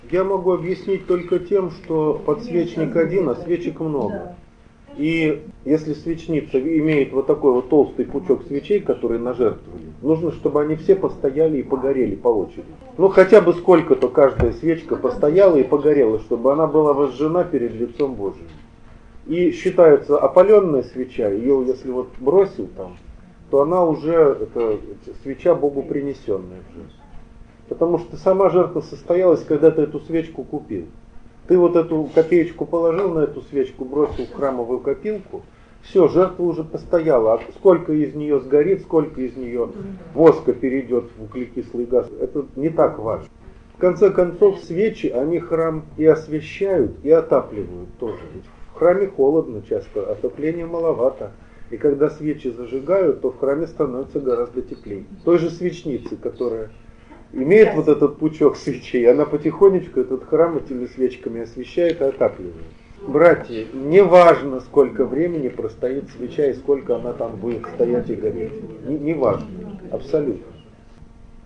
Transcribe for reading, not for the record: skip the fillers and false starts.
Я могу объяснить только тем, что подсвечник один, а свечек много. И если свечница имеет вот такой вот толстый пучок свечей, которые нажертвовали, нужно, чтобы они все постояли и погорели по очереди. Ну хотя бы сколько-то каждая свечка постояла и погорела, чтобы она была возжжена перед лицом Божиим. И считается опаленная свеча, ее если вот бросил там, то она уже, это свеча Богу принесенная уже. Потому что сама жертва состоялась, когда ты эту свечку купил. Ты вот эту копеечку положил на эту свечку, бросил в храмовую копилку, все, жертва уже постояла. А сколько из нее сгорит, сколько из нее воска перейдет в углекислый газ, это не так важно. В конце концов, свечи, они храм и освещают, и отапливают тоже. Ведь в храме холодно часто, отопления маловато. И когда свечи зажигают, то в храме становится гораздо теплее. Той же свечницы, которая имеет вот этот пучок свечей, она потихонечку этот храм этими свечками освещает и отапливает. Братья, не важно, сколько времени простоит свеча и сколько она там будет стоять и гореть. Не важно, абсолютно.